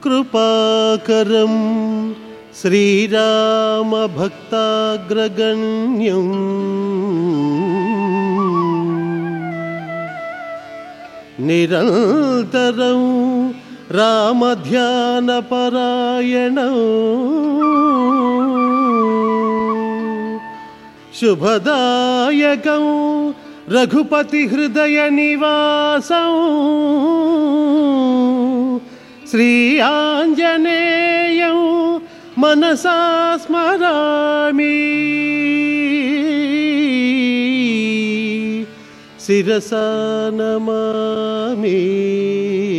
కృపాకరం శ్రీరామభక్తాగ్రగణ్యం నిరంతరం రామధ్యానపరాయణం శుభదాయకం రఘుపతి హృదయ నివాసం శ్రీ ఆంజనేయం మనసా స్మరామి శిరసా నమామి.